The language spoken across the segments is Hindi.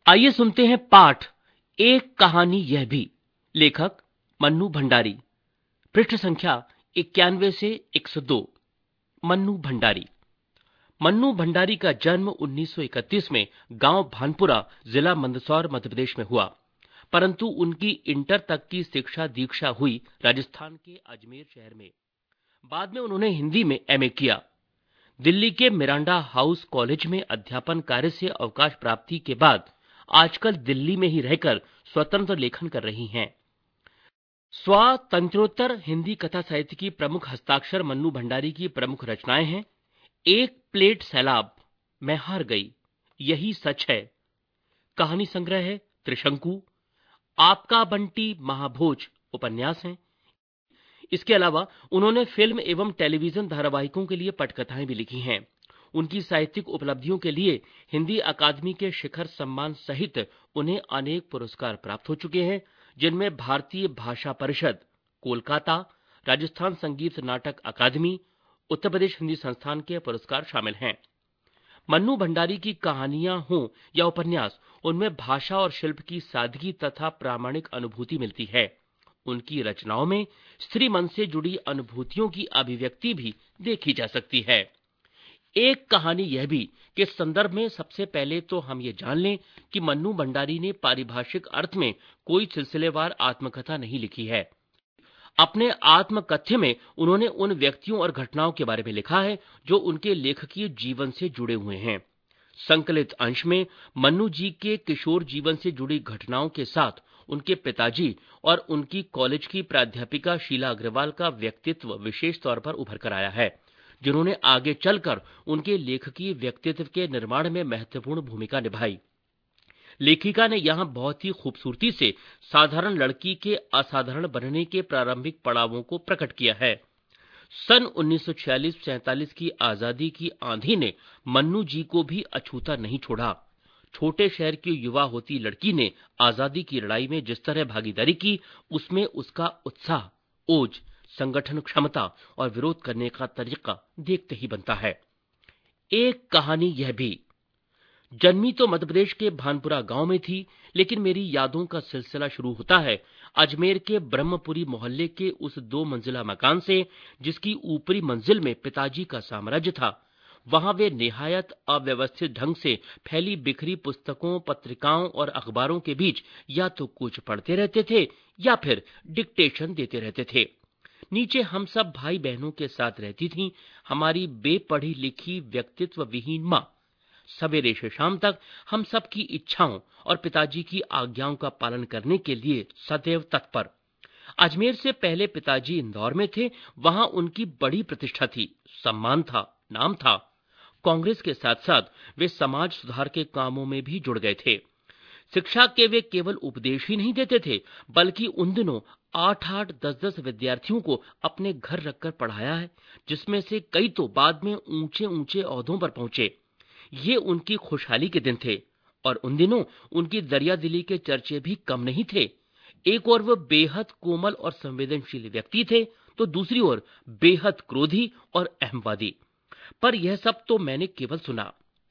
आइए सुनते हैं पाठ एक कहानी यह भी। लेखक मन्नू भंडारी। पृष्ठ संख्या 91 से 102। मन्नू भंडारी। मन्नू भंडारी का जन्म 1931 में गांव भानपुरा, जिला मंदसौर, मध्य प्रदेश में हुआ, परंतु उनकी इंटर तक की शिक्षा दीक्षा हुई राजस्थान के अजमेर शहर में। बाद में उन्होंने हिंदी में एमए किया। दिल्ली के मिरांडा हाउस कॉलेज में अध्यापन कार्य से अवकाश प्राप्ति के बाद आजकल दिल्ली में ही रहकर स्वतंत्र लेखन कर रही हैं। स्वातंत्रोत्तर हिंदी कथा साहित्य की प्रमुख हस्ताक्षर मन्नू भंडारी की प्रमुख रचनाएं हैं। एक प्लेट सैलाब, मैं हार गई, यही सच है, कहानी संग्रह है त्रिशंकु, आपका बंटी महाभोज उपन्यास हैं। इसके अलावा उन्होंने फिल्म एवं टेलीविजन धारावाहिकों के लिए पटकथाएं भी लिखी हैं। उनकी साहित्यिक उपलब्धियों के लिए हिंदी अकादमी के शिखर सम्मान सहित उन्हें अनेक पुरस्कार प्राप्त हो चुके हैं, जिनमें भारतीय भाषा परिषद, कोलकाता, राजस्थान संगीत नाटक अकादमी, उत्तर प्रदेश हिंदी संस्थान के पुरस्कार शामिल हैं। मन्नू भंडारी की कहानियां हों या उपन्यास, उनमें भाषा और शिल्प की सादगी तथा प्रामाणिक अनुभूति मिलती है। उनकी रचनाओं में स्त्री मन से जुड़ी अनुभूतियों की अभिव्यक्ति भी देखी जा सकती है। एक कहानी यह भी के संदर्भ में सबसे पहले तो हम ये जान लें कि मन्नू भंडारी ने पारिभाषिक अर्थ में कोई सिलसिलेवार आत्मकथा नहीं लिखी है। अपने आत्मकथ्य में उन्होंने उन व्यक्तियों और घटनाओं के बारे में लिखा है जो उनके लेखकीय जीवन से जुड़े हुए हैं। संकलित अंश में मन्नू जी के किशोर जीवन से जुड़ी घटनाओं के साथ उनके पिताजी और उनकी कॉलेज की प्राध्यापिका शीला अग्रवाल का व्यक्तित्व विशेष तौर पर उभर कर आया है, जिन्होंने आगे चलकर उनके लेखकीय व्यक्तित्व के निर्माण में महत्वपूर्ण भूमिका निभाई। लेखिका ने यहाँ बहुत ही खूबसूरती से साधारण लड़की के असाधारण बनने के प्रारंभिक पड़ावों को प्रकट किया है। सन 1946-47 की आजादी की आंधी ने मन्नू जी को भी अछूता नहीं छोड़ा। छोटे शहर की युवा होती लड़की ने आजादी की लड़ाई में जिस तरह भागीदारी की, उसमें उसका उत्साह, ओज, संगठन क्षमता और विरोध करने का तरीका देखते ही बनता है। एक कहानी यह भी। जन्मी तो मध्य प्रदेश के भानपुरा गांव में थी, लेकिन मेरी यादों का सिलसिला शुरू होता है अजमेर के ब्रह्मपुरी मोहल्ले के उस 2 मंजिला मकान से, जिसकी ऊपरी मंजिल में पिताजी का साम्राज्य था। वहां वे निहायत अव्यवस्थित ढंग से फैली बिखरी पुस्तकों, पत्रिकाओं और अखबारों के बीच या तो कुछ पढ़ते रहते थे या फिर डिक्टेशन देते रहते थे। नीचे हम सब भाई बहनों के साथ रहती थीं हमारी बेपढ़ी लिखी व्यक्तित्व विहीन मां। सवेरे से शाम तक हम सब की इच्छाओं और पिताजी की आज्ञाओं का पालन करने के लिए सदैव तत्पर। अजमेर से पहले पिताजी इंदौर में थे। वहां उनकी बड़ी प्रतिष्ठा थी, सम्मान था, नाम था। कांग्रेस के साथ साथ वे समाज सुधार के कामों में भी जुड़ गए थे। शिक्षा के वे केवल उपदेश ही नहीं देते थे, बल्कि उन दिनों 8-8, 10-10 विद्यार्थियों को अपने घर रखकर पढ़ाया है, जिसमें से कई तो बाद में ऊंचे ऊंचे ओहदों पर पहुंचे। ये उनकी खुशहाली के दिन थे और उन दिनों उनकी दरियादिली के चर्चे भी कम नहीं थे। एक ओर वो बेहद कोमल और संवेदनशील व्यक्ति थे, तो दूसरी ओर बेहद क्रोधी और अहमवादी। पर यह सब तो मैंने केवल सुना,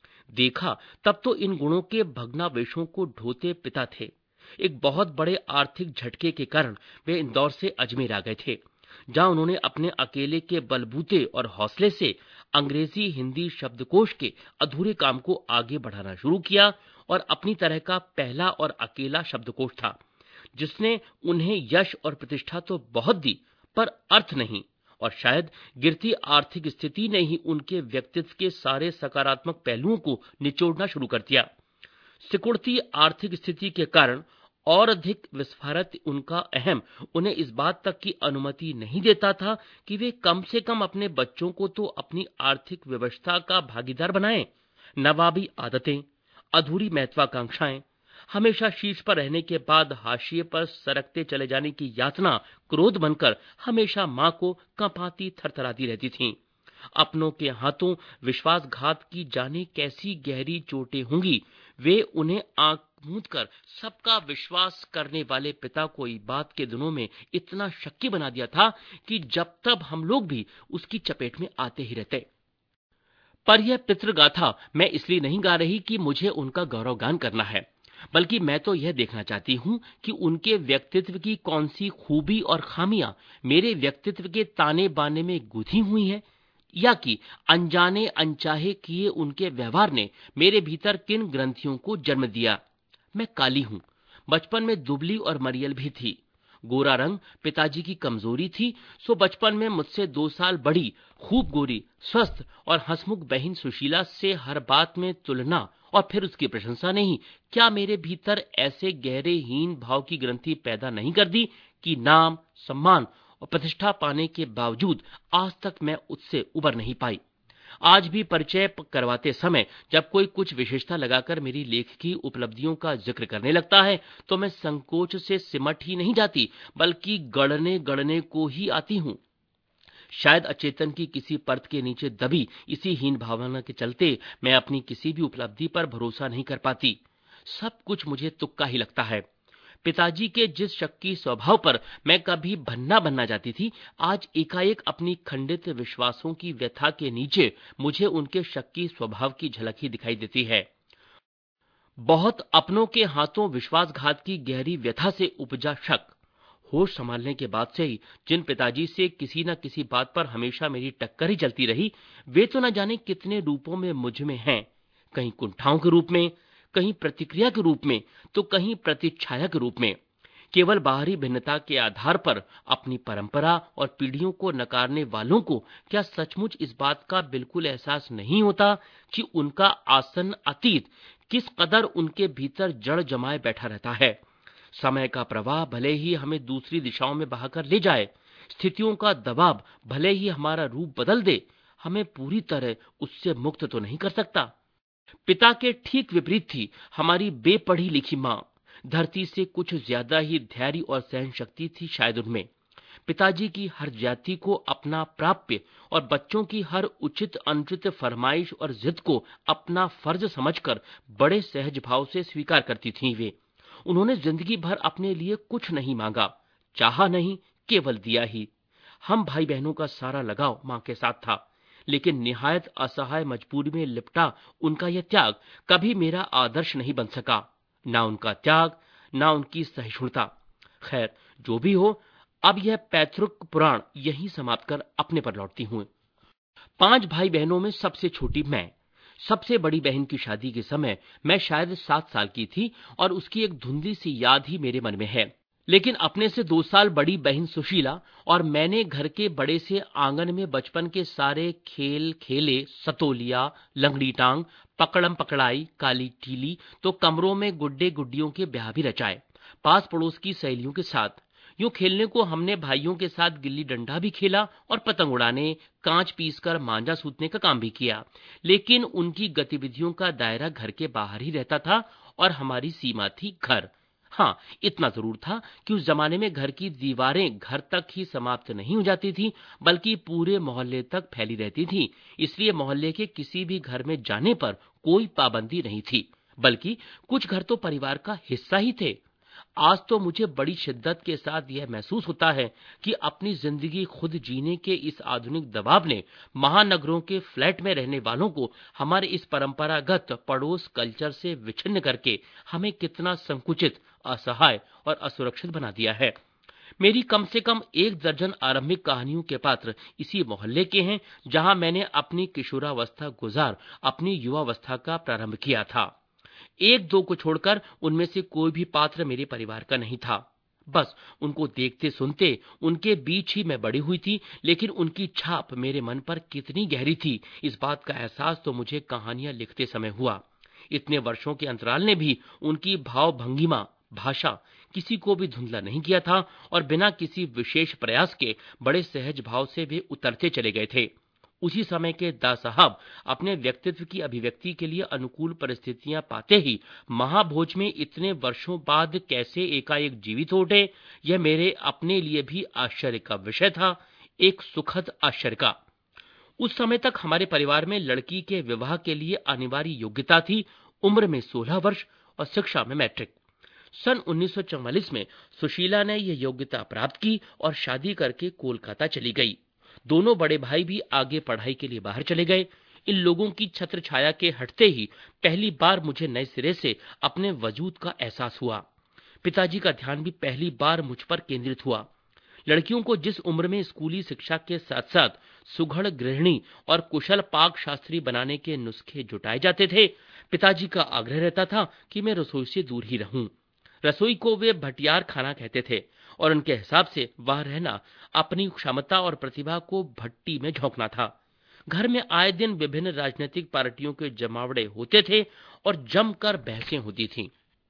देखा तब तो इन गुणों के भग्नावेशों को ढोते पिता थे। एक बहुत बड़े आर्थिक झटके के कारण वे इंदौर से अजमेर आ गए थे, जहां उन्होंने अपने अकेले के बलबूते और हौसले से अंग्रेजी हिंदी शब्दकोश के अधूरे काम को आगे बढ़ाना शुरू किया और अपनी तरह का पहला और अकेला शब्दकोश था, जिसने उन्हें यश और प्रतिष्ठा तो बहुत दी, पर अर्थ नहीं। और शायद गिरती आर्थिक स्थिति ने ही उनके व्यक्तित्व के सारे सकारात्मक पहलुओं को निचोड़ना शुरू कर दिया। सिकुड़ती आर्थिक स्थिति के कारण और अधिक विस्फारत उनका अहम उन्हें इस बात तक की अनुमति नहीं देता था कि वे कम से कम अपने बच्चों को तो अपनी आर्थिक व्यवस्था का भागीदार बनाएं। नवाबी आदतें, अधूरी महत्वाकांक्षाएं, हमेशा शीर्ष पर रहने के बाद हाशिए पर सरकते चले जाने की यातना क्रोध बनकर हमेशा मां को कंपाती थरथराती रहती थीं। अपनों के हाथों विश्वासघात की जाने कैसी गहरी चोटें होंगी। वे उन्हें आंख मूंद कर सबका विश्वास करने वाले पिता को इस बात के दिनों में इतना शक्की बना दिया था कि जब तब हम लोग भी उसकी चपेट में आते ही रहते। पर यह पितृगाथा मैं इसलिए नहीं गा रही कि मुझे उनका गौरवगान करना है, बल्कि मैं तो यह देखना चाहती हूं कि उनके व्यक्तित्व की कौन सी खूबी और खामियां मेरे व्यक्तित्व के ताने बाने में गुंथी हुई हैं, या कि अनजाने अनचाहे किए उनके व्यवहार ने मेरे भीतर किन ग्रंथियों को जन्म दिया। मैं काली हूं, बचपन में दुबली और मरियल भी थी। गोरा रंग पिताजी की कमजोरी थी, सो बचपन में मुझसे 2 साल बड़ी, खूब गोरी, स्वस्थ और हंसमुख बहन सुशीला से हर बात में तुलना और फिर उसकी प्रशंसा नहीं, क्या मेरे भीतर ऐसे गहरे हीन भाव की ग्रंथि पैदा नहीं कर दी कि नाम, सम्मान और प्रतिष्ठा पाने के बावजूद आज तक मैं उससे उबर नहीं पाई। आज भी परिचय करवाते समय जब कोई कुछ विशेषता लगाकर मेरी लेखकी उपलब्धियों का जिक्र करने लगता है, तो मैं संकोच से सिमट ही नहीं जाती, बल्कि गड़ने गड़ने को ही आती हूँ। शायद अचेतन की किसी परत के नीचे दबी इसी हीन भावना के चलते मैं अपनी किसी भी उपलब्धि पर भरोसा नहीं कर पाती। सब कुछ मुझे तुक्का ही लगता है। पिताजी के जिस शक्की स्वभाव पर मैं कभी भन्ना बनना जाती थी, आज एकाएक अपनी खंडित विश्वासों की व्यथा के नीचे मुझे उनके शक्की स्वभाव की झलक ही दिखाई देती है। बहुत अपनों के हाथों विश्वासघात की गहरी व्यथा से उपजा शक। होश संभालने के बाद से ही जिन पिताजी से किसी न किसी बात पर हमेशा मेरी टक्कर ही चलती रही, वे तो न जाने कितने रूपों में मुझ में हैं। कहीं कुंठाओं के रूप में, कहीं प्रतिक्रिया के रूप में, तो कहीं प्रतिच्छाया के रूप में। केवल बाहरी भिन्नता के आधार पर अपनी परंपरा और पीढ़ियों को नकारने वालों को क्या सचमुच इस बात का बिल्कुल एहसास नहीं होता कि उनका आसन्न अतीत किस कदर उनके भीतर जड़ जमाए बैठा रहता है। समय का प्रवाह भले ही हमें दूसरी दिशाओं में बहाकर ले जाए, स्थितियों का दबाव भले ही हमारा रूप बदल दे, हमें पूरी तरह उससे मुक्त तो नहीं कर सकता। पिता के ठीक विपरीत थी हमारी बेपढ़ी लिखी मां। धरती से कुछ ज्यादा ही धैर्य और सहन शक्ति थी शायद उनमें। पिताजी की हर जाति को अपना प्राप्य और बच्चों की हर उचित अनुचित फरमाइश और जिद को अपना फर्ज समझकर बड़े सहज भाव से स्वीकार करती थीं वे। उन्होंने जिंदगी भर अपने लिए कुछ नहीं मांगा, चाहा नहीं, केवल दिया ही। हम भाई बहनों का सारा लगाव मां के साथ था, लेकिन निहायत असहाय मजबूरी में लिपटा उनका यह त्याग कभी मेरा आदर्श नहीं बन सका। ना उनका त्याग, ना उनकी सहिष्णुता। खैर, जो भी हो, अब यह पैतृक पुराण यहीं समाप्त कर अपने पर लौटती हूं। 5 भाई बहनों में सबसे छोटी मैं। सबसे बड़ी बहन की शादी के समय मैं शायद 7 साल की थी और उसकी एक धुंधली सी याद ही मेरे मन में है। लेकिन अपने से 2 साल बड़ी बहन सुशीला और मैंने घर के बड़े से आंगन में बचपन के सारे खेल खेले, सतोलिया, लंगड़ी टांग, पकड़म पकड़ाई, काली टीली, तो कमरों में गुड्डे गुड्डियों के ब्याह भी रचाए, पास पड़ोस की सहेलियों के साथ। यूं खेलने को हमने भाइयों के साथ गिल्ली डंडा भी खेला और पतंग उड़ाने, कांच पीसकर मांझा सूतने का काम भी किया। लेकिन उनकी गतिविधियों का दायरा घर के बाहर ही रहता था और हमारी सीमा थी घर। हाँ, इतना जरूर था कि उस जमाने में घर की दीवारें घर तक ही समाप्त नहीं हो जाती थी, बल्कि पूरे मोहल्ले तक फैली रहती थी। इसलिए मोहल्ले के किसी भी घर में जाने पर कोई पाबंदी नहीं थी, बल्कि कुछ घर तो परिवार का हिस्सा ही थे। आज तो मुझे बड़ी शिद्दत के साथ यह महसूस होता है कि अपनी जिंदगी खुद जीने के इस आधुनिक दबाव ने महानगरों के फ्लैट में रहने वालों को हमारे इस परंपरागत पड़ोस कल्चर से विच्छिन्न करके हमें कितना संकुचित, असहाय और असुरक्षित बना दिया है। मेरी कम से कम 1 दर्जन आरंभिक कहानियों के पात्र इसी मोहल्ले के हैं, जहां मैंने अपनी किशोरावस्था गुजार अपनी युवावस्था का प्रारंभ किया था। 1-2 को छोड़कर उनमें से कोई भी पात्र मेरे परिवार का नहीं था। बस उनको देखते सुनते उनके बीच ही मैं बड़ी हुई थी, लेकिन उनकी छाप मेरे मन पर कितनी गहरी थी, इस बात का एहसास तो मुझे कहानियां लिखते समय हुआ। इतने वर्षों के अंतराल ने भी उनकी भाव भंगिमा, भाषा किसी को भी धुंधला नहीं किया था और बिना किसी विशेष प्रयास के बड़े सहज भाव से वे उतरते चले गए थे। उसी समय के दा साहब अपने व्यक्तित्व की अभिव्यक्ति के लिए अनुकूल परिस्थितियां पाते ही महाभोज में इतने वर्षों बाद कैसे एकाएक जीवित हो उठे, यह मेरे अपने लिए भी आश्चर्य का विषय था, एक सुखद आश्चर्य का। उस समय तक हमारे परिवार में लड़की के विवाह के लिए अनिवार्य योग्यता थी उम्र में 16 वर्ष और शिक्षा में मैट्रिक। सन 1944 में सुशीला ने यह योग्यता प्राप्त की और शादी करके कोलकाता चली गई। दोनों बड़े भाई भी आगे पढ़ाई के लिए बाहर चले गए। इन लोगों की छत्र छाया के हटते ही पहली बार मुझे नए सिरे से अपने वजूद का एहसास हुआ। पिताजी का ध्यान भी पहली बार मुझ पर केंद्रित हुआ। लड़कियों को जिस उम्र में स्कूली शिक्षा के साथ साथ सुघड़ गृहिणी और कुशल पाक शास्त्री बनाने के नुस्खे जुटाए जाते थे, पिताजी का आग्रह रहता था कि मैं रसोई से दूर ही रहूं। रसोई को वे भटियार खाना कहते थे और उनके हिसाब से वह रहना अपनी क्षमता और प्रतिभा को भट्टी में झोंकना था। घर में आए दिन विभिन्न राजनीतिक पार्टियों के जमावड़े होते थे और जमकर बहसें होती थीं।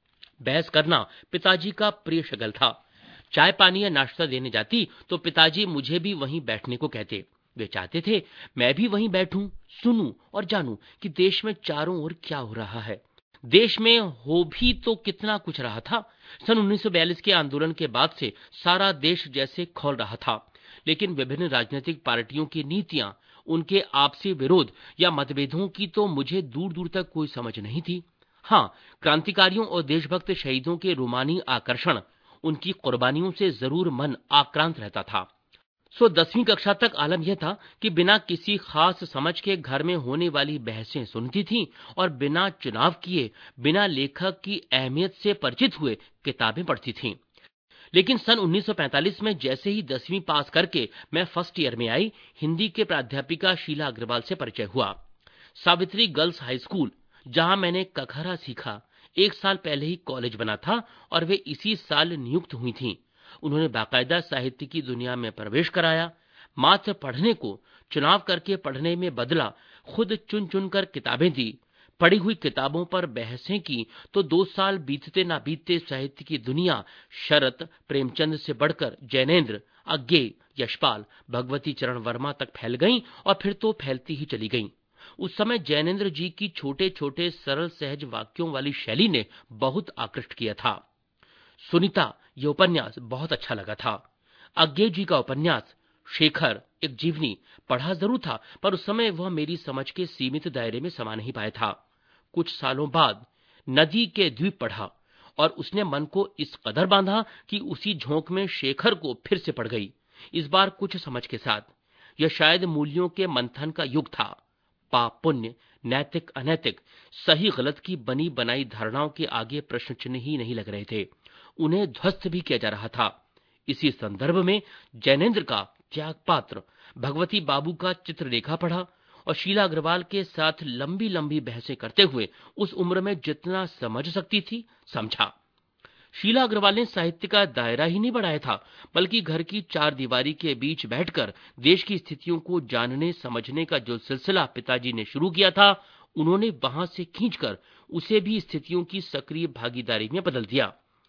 बहस करना पिताजी का प्रिय शगल था। चाय पानी या नाश्ता देने जाती तो पिताजी मुझे भी वहीं बैठने को कहते। वे चाहते थे मैं भी वहीं बैठूं, सुनूं और जानूं कि देश में चारों ओर क्या हो रहा है। देश में हो भी तो कितना कुछ रहा था। सन 1942 के आंदोलन के बाद से सारा देश जैसे खौल रहा था, लेकिन विभिन्न राजनीतिक पार्टियों की नीतियां, उनके आपसी विरोध या मतभेदों की तो मुझे दूर दूर तक कोई समझ नहीं थी। हाँ, क्रांतिकारियों और देशभक्त शहीदों के रूमानी आकर्षण, उनकी कुर्बानियों से जरूर मन आक्रांत रहता था। 10वीं कक्षा तक आलम यह था कि बिना किसी खास समझ के घर में होने वाली बहसें सुनती थीं और बिना चुनाव किए, बिना लेखक की अहमियत से परिचित हुए किताबें पढ़ती थीं। लेकिन सन 1945 में जैसे ही 10वीं पास करके मैं फर्स्ट ईयर में आई, हिंदी के प्राध्यापिका शीला अग्रवाल से परिचय हुआ। सावित्री गर्ल्स हाई स्कूल, जहां मैंने कखरा सीखा, 1 साल पहले ही कॉलेज बना था और वे इसी साल नियुक्त हुई थीं। उन्होंने बाकायदा साहित्य की दुनिया में प्रवेश कराया। मात्र पढ़ने को चुनाव करके पढ़ने में बदला, खुद चुन चुन कर किताबें दी, पढ़ी हुई किताबों पर बहसें की तो 2 साल बीतते ना बीतते साहित्य की दुनिया शरत, प्रेमचंद से बढ़कर जैनेन्द्र, अज्ञे, यशपाल, भगवती चरण वर्मा तक फैल गईं और फिर तो फैलती ही चली गईं। उस समय जैनेन्द्र जी की छोटे छोटे सरल सहज वाक्यों वाली शैली ने बहुत आकृष्ट किया था। सुनीता, यह उपन्यास बहुत अच्छा लगा था। अज्ञे जी का उपन्यास शेखर, एक जीवनी, पढ़ा जरूर था, पर उस समय वह मेरी समझ के सीमित दायरे में समा नहीं पाया था। कुछ सालों बाद नदी के द्वीप पढ़ा और उसने मन को इस कदर बांधा कि उसी झोंक में शेखर को फिर से पढ़ गई, इस बार कुछ समझ के साथ। यह शायद मूल्यों के मंथन का युग था। पाप पुण्य, नैतिक अनैतिक, सही गलत की बनी बनाई धारणाओं के आगे प्रश्न चिन्ह ही नहीं लग रहे थे, उन्हें ध्वस्त भी किया जा रहा था। इसी संदर्भ में जैनेन्द्र का त्याग पात्र, भगवती बाबू का चित्रलेखा पढ़ा और शीला अग्रवाल के साथ लंबी लंबी बहसें करते हुए उस उम्र में जितना समझ सकती थी समझा। शीला अग्रवाल ने साहित्य का दायरा ही नहीं बढ़ाया था, बल्कि घर की 4 दीवारी के बीच बैठकर देश की स्थितियों को जानने समझने का जो सिलसिला पिताजी ने शुरू किया था, उन्होंने वहां से खींचकर उसे भी स्थितियों की सक्रिय भागीदारी में बदल दिया।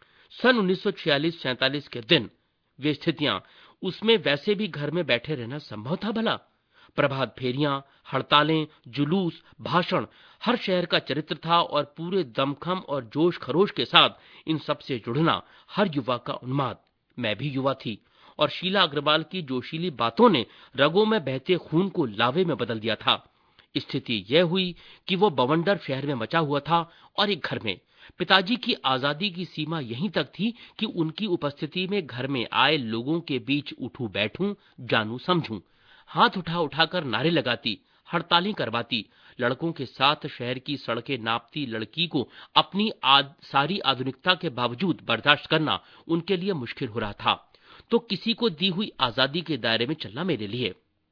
सन 1946-47 के दिन वे स्थितियां, उसमें वैसे भी घर में बैठे रहना संभव था भला? प्रभात फेरियां, हड़तालें, जुलूस, भाषण, हर शहर का चरित्र था और पूरे दमखम और जोश खरोश के साथ इन सब से जुड़ना हर युवा का उन्माद। मैं भी युवा थी और शीला अग्रवाल की जोशीली बातों ने रगों में बहते खून को लावे में बदल दिया था। स्थिति यह हुई कि वो बवंडर शहर में मचा हुआ था और एक घर में। पिताजी की आजादी की सीमा यहीं तक थी कि उनकी उपस्थिति में घर में आए लोगों के बीच उठूं बैठूं, जानूं समझूं, हाथ उठा उठाकर नारे लगाती, हड़तालें करवाती, लड़कों के साथ शहर की सड़कें नापती लड़की को अपनी सारी आधुनिकता के बावजूद बर्दाश्त करना उनके लिए मुश्किल हो रहा था। तो किसी को दी हुई आजादी के दायरे में चलना मेरे लिए।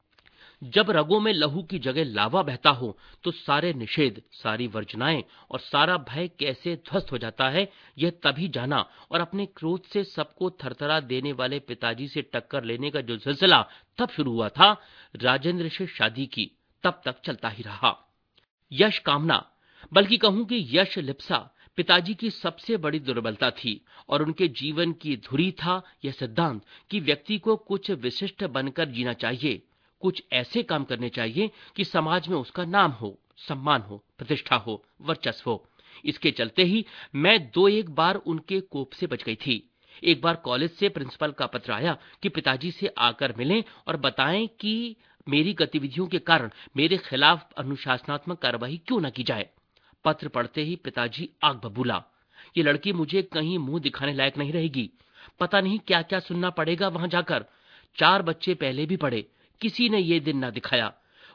जब रगों में लहू की जगह लावा बहता हो तो सारे निषेध, सारी वर्जनाएं और सारा भय कैसे ध्वस्त हो जाता है, यह तभी जाना और अपने क्रोध से सबको थरथरा देने वाले पिताजी से टक्कर लेने का जो सिलसिला तब शुरू हुआ था, राजेंद्र से शादी की, तब तक चलता ही रहा। यश कामना, बल्कि कहूं कि यश लिप्सा पिताजी की सबसे बड़ी दुर्बलता थी और उनके जीवन की धुरी था यह सिद्धांत कि व्यक्ति को कुछ विशिष्ट बनकर जीना चाहिए, कुछ ऐसे काम करने चाहिए कि समाज में उसका नाम हो, सम्मान हो, प्रतिष्ठा हो, वर्चस्व हो। इसके चलते ही मैं 2-1 बार उनके कोप से बच गई थी। एक बार कॉलेज से प्रिंसिपल का पत्र आया कि पिताजी से आकर मिलें और बताएं कि मेरी गतिविधियों के कारण मेरे खिलाफ अनुशासनात्मक कार्रवाई क्यों न की जाए। पत्र पढ़ते ही पिताजी आग बबूला। ये लड़की मुझे कहीं मुंह दिखाने लायक नहीं रहेगी, पता नहीं क्या क्या सुनना पड़ेगा वहां जाकर। 4 बच्चे पहले भी पढ़े, किसी ने ये दिन ना दिखाया।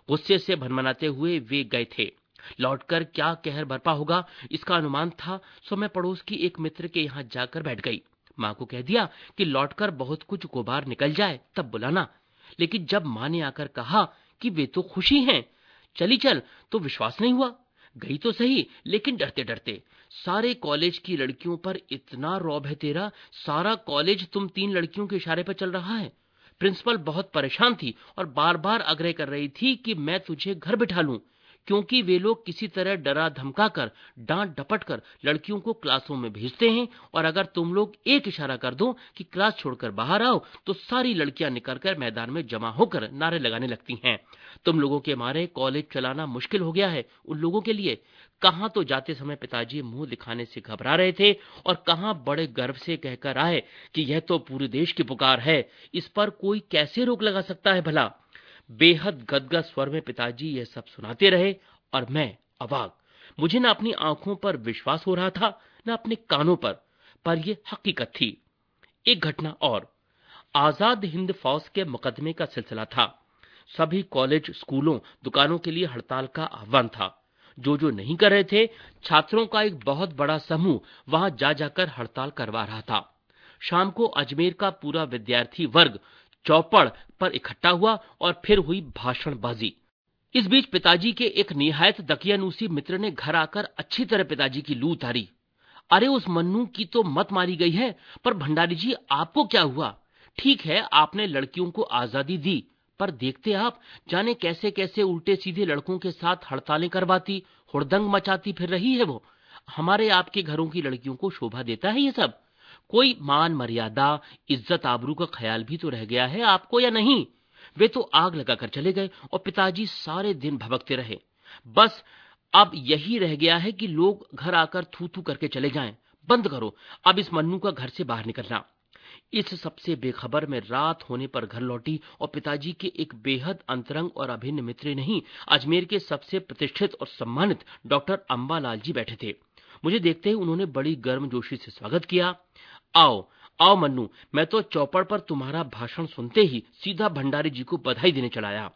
गुस्से से भनभनाते हुए वे गए थे। लौटकर क्या कहर बरपा होगा इसका अनुमान था, सो मैं पड़ोस की एक मित्र के यहाँ जाकर बैठ गई। माँ को कह दिया कि लौटकर बहुत कुछ गुबार निकल जाए तब बुलाना। लेकिन जब माँ ने आकर कहा कि वे तो खुशी हैं, चली चल, तो विश्वास नहीं हुआ। गई तो सही, लेकिन डरते डरते। सारे कॉलेज की लड़कियों पर इतना रौब है तेरा, सारा कॉलेज तुम 3 लड़कियों के इशारे पर चल रहा है। प्रिंसिपल बहुत परेशान थी और बार बार आग्रह कर रही थी कि मैं तुझे घर बिठा लूं, क्योंकि वे लोग किसी तरह डरा धमकाकर, डांट डपट कर लड़कियों को क्लासों में भेजते हैं, और अगर तुम लोग एक इशारा कर दो कि क्लास छोड़कर बाहर आओ, तो सारी लड़कियां निकलकर मैदान में जमा होकर नारे लगाने लगती हैं। तुम लोगों के मारे कॉलेज चलाना मुश्किल हो गया है उन लोगों के लिए। कहां तो जाते समय पिताजी मुंह दिखाने से घबरा रहे थे, और कहां बड़े गर्व से कहकर आए कि यह तो पूरे देश की पुकार है, इस पर कोई कैसे रोक लगा सकता है भला। बेहद गदगद स्वर में पिताजी यह सब सुनाते रहे, और मैं अवाक। मुझे न अपनी आंखों पर विश्वास हो रहा था, न अपने कानों पर यह हकीकत थी। एक घटना और। आजाद हिंद फौज के मुकदमे का सिलसिला था। सभी कॉलेज, स्कूलों, दुकानों के लिए हड़ताल का आह्वान था। जो नहीं कर रहे थे, छात्रों का एक बहुत बड़ा समूह वहां जा जाकर हड़ताल करवा रहा था। शाम को अजमेर का पूरा विद्यार्थी वर्ग चौपड़ पर इकट्ठा हुआ और फिर हुई भाषणबाजी। इस बीच पिताजी के एक निहायत दकियानूसी मित्र ने घर आकर अच्छी तरह पिताजी की लू उतारी। अरे उस मन्नू की तो मत मारी गई है, पर भंडारी जी आपको क्या हुआ? ठीक है, आपने लड़कियों को आजादी दी, पर देखते आप जाने कैसे कैसे उल्टे सीधे लड़कों के साथ हड़तालें करवाती, हुड़दंग मचाती फिर रही है वो। हमारे आपके घरों की लड़कियों को शोभा देता है ये सब? कोई मान मर्यादा, इज्जत आबरू का ख्याल भी तो रह गया है आपको या नहीं? वे तो आग लगाकर चले गए और पिताजी सारे दिन भभकते रहे। बस अब यही रह गया है कि लोग घर आकर थू थू करके चले जाएं। बंद करो अब इस मन्नू का घर से बाहर निकलना। इस सबसे बेखबर में रात होने पर घर लौटी, और पिताजी के एक बेहद अंतरंग और अभिन्न मित्र नहीं, अजमेर के सबसे प्रतिष्ठित और सम्मानित डॉक्टर अंबालाल जी बैठे थे। मुझे देखते ही उन्होंने बड़ी गर्मजोशी से स्वागत किया। आओ आओ मन्नू, मैं तो चौपड़ पर तुम्हारा भाषण सुनते ही सीधा भंडारी जी को बधाई देने चला आया।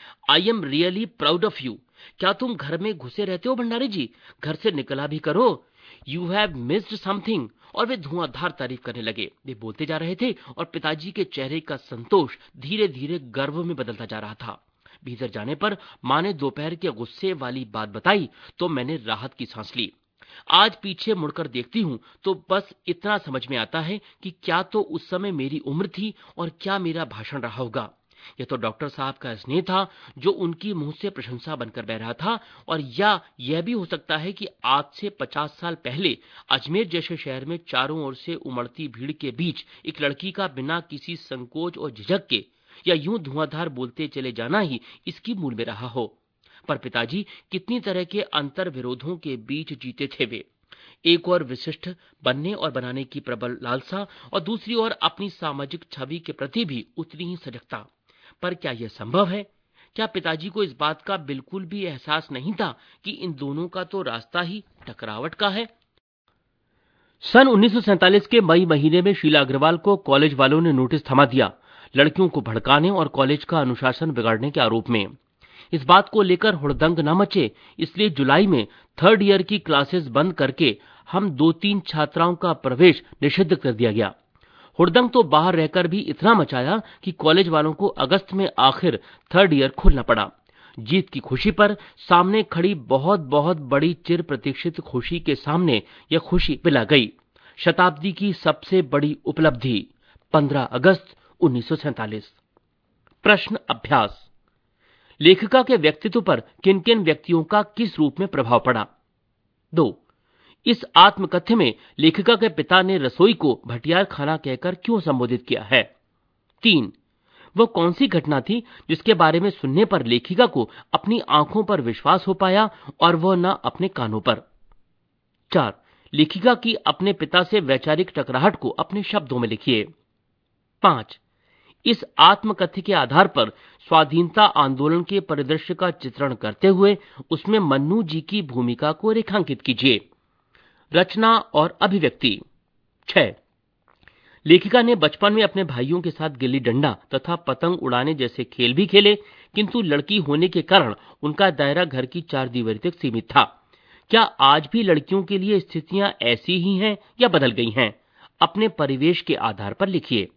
I am really proud of you. क्या तुम घर में घुसे रहते हो भंडारी जी? घर से निकला भी करो। You have missed something. और वे धुआंधार तारीफ करने लगे। वे बोलते जा रहे थे और पिताजी के चेहरे का संतोष धीरे धीरे गर्व में बदलता जा रहा था। भीतर जाने पर मां ने दोपहर के गुस्से वाली बात बताई तो मैंने राहत की सांस ली। आज पीछे मुड़कर देखती हूं तो बस इतना समझ में आता है कि क्या तो उस समय मेरी उम्र थी और क्या मेरा भाषण रहा होगा। यह तो डॉक्टर साहब का स्नेह था जो उनकी मुंह से प्रशंसा बनकर बह रहा था, और या यह भी हो सकता है कि आज से 50 साल पहले अजमेर जैसे शहर में चारों ओर से उमड़ती भीड़ के बीच एक लड़की का बिना किसी संकोच और झिझक के या यूं धुआंधार बोलते चले जाना ही इसकी मूल में रहा हो। पर पिताजी कितनी तरह के अंतर विरोधों के बीच जीते थे वे। एक और विशिष्ट बनने और बनाने की प्रबल लालसा, और दूसरी ओर अपनी सामाजिक छवि के प्रति भी उतनी ही सजगता। पर क्या यह संभव है? क्या पिताजी को इस बात का बिल्कुल भी एहसास नहीं था कि इन दोनों का तो रास्ता ही टकरावट का है? सन 1947 के मई महीने में शीला अग्रवाल को कॉलेज वालों ने नोटिस थमा दिया, लड़कियों को भड़काने और कॉलेज का अनुशासन बिगाड़ने के आरोप में। इस बात को लेकर हुड़दंग न मचे, इसलिए जुलाई में 3rd ईयर की क्लासेस बंद करके हम 2-3 छात्राओं का प्रवेश निषिद्ध कर दिया गया। हुड़दंग तो बाहर रहकर भी इतना मचाया कि कॉलेज वालों को अगस्त में आखिर 3rd ईयर खोलना पड़ा। जीत की खुशी पर सामने खड़ी बहुत बहुत बड़ी चिर प्रतीक्षित खुशी के सामने यह खुशी पिला गई। शताब्दी की सबसे बड़ी उपलब्धि 15 अगस्त 1947। प्रश्न अभ्यास। लेखिका के व्यक्तित्व पर किन किन व्यक्तियों का किस रूप में प्रभाव पड़ा? 2. इस आत्मकथ्य में लेखिका के पिता ने रसोई को भटियार खाना कहकर क्यों संबोधित किया है? 3. वह कौन सी घटना थी जिसके बारे में सुनने पर लेखिका को अपनी आंखों पर विश्वास हो पाया और वह न अपने कानों पर? 4. लेखिका की अपने पिता से वैचारिक टकराहट को अपने शब्दों में लिखिए। 5. इस आत्मकथ्य के आधार पर स्वाधीनता आंदोलन के परिदृश्य का चित्रण करते हुए उसमें मन्नू जी की भूमिका को रेखांकित कीजिए। रचना और अभिव्यक्ति। 6. लेखिका ने बचपन में अपने भाइयों के साथ गिल्ली डंडा तथा पतंग उड़ाने जैसे खेल भी खेले, किंतु लड़की होने के कारण उनका दायरा घर की 4 दीवारी तक सीमित था। क्या आज भी लड़कियों के लिए स्थितियां ऐसी ही हैं या बदल गई हैं? अपने परिवेश के आधार पर लिखिए।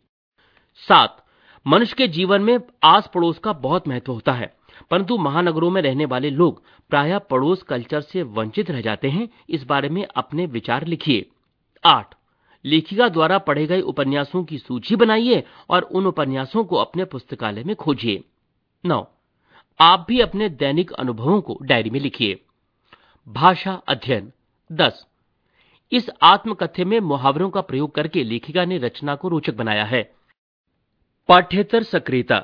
7. मनुष्य के जीवन में आस पड़ोस का बहुत महत्व होता है, परंतु महानगरों में रहने वाले लोग प्रायः पड़ोस कल्चर से वंचित रह जाते हैं। इस बारे में अपने विचार लिखिए। 8. लेखिका द्वारा पढ़े गए उपन्यासों की सूची बनाइए और उन उपन्यासों को अपने पुस्तकालय में खोजिए। 9. आप भी अपने दैनिक अनुभवों को डायरी में लिखिए। भाषा अध्ययन। 10. इस आत्मकथ्य में मुहावरों का प्रयोग करके लेखिका ने रचना को रोचक बनाया है। पाठ्येतर सक्रियता।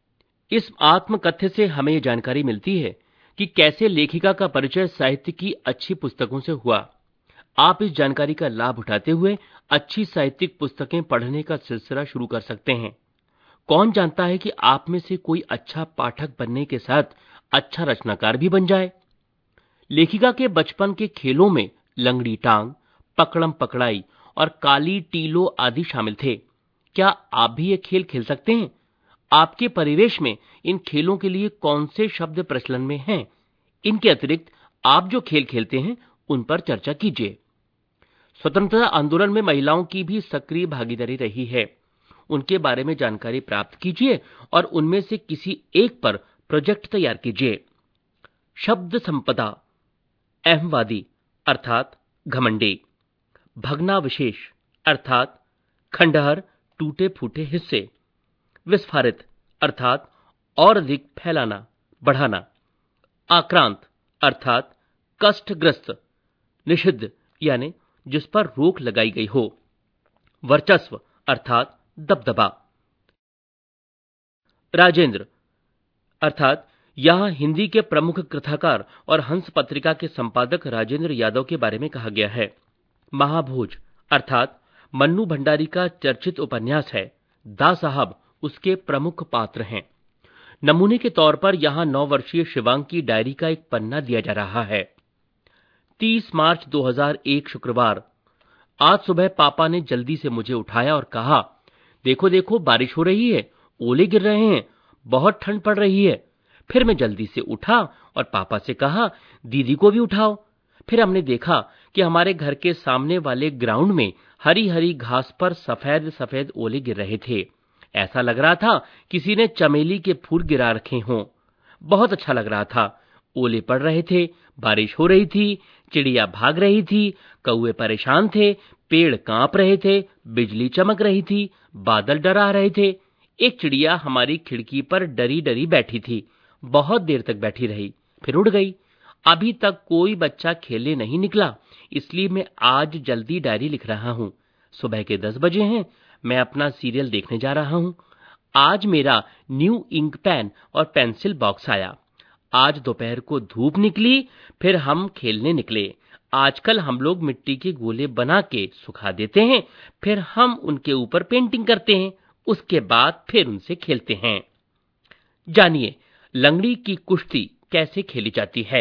इस आत्मकथ्य से हमें ये जानकारी मिलती है कि कैसे लेखिका का परिचय साहित्य की अच्छी पुस्तकों से हुआ। आप इस जानकारी का लाभ उठाते हुए अच्छी साहित्यिक पुस्तकें पढ़ने का सिलसिला शुरू कर सकते हैं। कौन जानता है कि आप में से कोई अच्छा पाठक बनने के साथ अच्छा रचनाकार भी बन जाए। लेखिका के बचपन के खेलों में लंगड़ी टांग, पकड़म पकड़ाई और काली टीलो आदि शामिल थे। क्या आप भी ये खेल खेल सकते हैं? आपके परिवेश में इन खेलों के लिए कौन से शब्द प्रचलन में हैं? इनके अतिरिक्त आप जो खेल खेलते हैं उन पर चर्चा कीजिए। स्वतंत्रता आंदोलन में महिलाओं की भी सक्रिय भागीदारी रही है। उनके बारे में जानकारी प्राप्त कीजिए और उनमें से किसी एक पर प्रोजेक्ट तैयार कीजिए। शब्द संपदा। अहमवादी अर्थात घमंडी। भगना विशेष अर्थात खंडहर, टूटे फूटे हिस्से। विस्फारित अर्थात और अधिक फैलाना, बढ़ाना। आक्रांत अर्थात कष्टग्रस्त, निषिद्ध यानी जिस पर रोक लगाई गई हो। वर्चस्व अर्थात दबदबा। राजेंद्र अर्थात यहां हिंदी के प्रमुख कथाकार और हंस पत्रिका के संपादक राजेंद्र यादव के बारे में कहा गया है। महाभोज अर्थात मन्नू भंडारी का चर्चित उपन्यास है। दा साहब उसके प्रमुख पात्र हैं। नमूने के तौर पर यहां 9 वर्षीय शिवांग की डायरी का एक पन्ना दिया जा रहा है। 30 मार्च 2001 शुक्रवार। आज सुबह पापा ने जल्दी से मुझे उठाया और कहा, देखो देखो बारिश हो रही है, ओले गिर रहे हैं, बहुत ठंड पड़ रही है। फिर मैं जल्दी से उठा और पापा से कहा, दीदी को भी उठाओ। फिर हमने देखा कि हमारे घर के सामने वाले ग्राउंड में हरी हरी घास पर सफेद सफेद ओले गिर रहे थे। ऐसा लग रहा था किसी ने चमेली के फूल गिरा रखे हों। बहुत अच्छा लग रहा था। ओले पड़ रहे थे, बारिश हो रही थी, चिड़िया भाग रही थी, कौवे परेशान थे, पेड़ कांप रहे थे, बिजली चमक रही थी, बादल डरा रहे थे। एक चिड़िया हमारी खिड़की पर डरी डरी बैठी थी। बहुत देर तक बैठी रही, फिर उड़ गई। अभी तक कोई बच्चा खेलने नहीं निकला, इसलिए मैं आज जल्दी डायरी लिख रहा हूँ। सुबह के 10 बजे हैं। मैं अपना सीरियल देखने जा रहा हूँ। आज मेरा न्यू इंक पेन और पेंसिल बॉक्स आया। आज दोपहर को धूप निकली, फिर हम खेलने निकले। आजकल हम लोग मिट्टी के गोले बना के सुखा देते हैं, फिर हम उनके ऊपर पेंटिंग करते हैं, उसके बाद फिर उनसे खेलते हैं। जानिए लंगड़ी की कुश्ती कैसे खेली जाती है।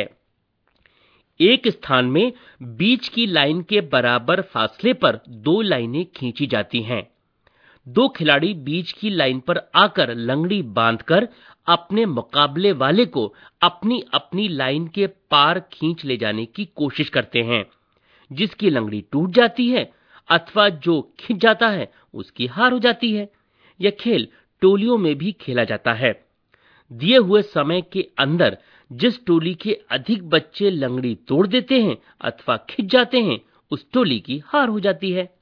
एक स्थान में बीच की लाइन के बराबर फासले पर 2 लाइनें खींची जाती हैं। 2 खिलाड़ी बीच की लाइन पर आकर लंगड़ी बांधकर अपने मुकाबले वाले को अपनी अपनी लाइन के पार खींच ले जाने की कोशिश करते हैं। जिसकी लंगड़ी टूट जाती है अथवा जो खिंच जाता है उसकी हार हो जाती है। यह खेल टोलियों में भी खेला जाता है। दिए हुए समय के अंदर जिस टोली के अधिक बच्चे लंगड़ी तोड़ देते हैं अथवा खिंच जाते हैं उस टोली की हार हो जाती है।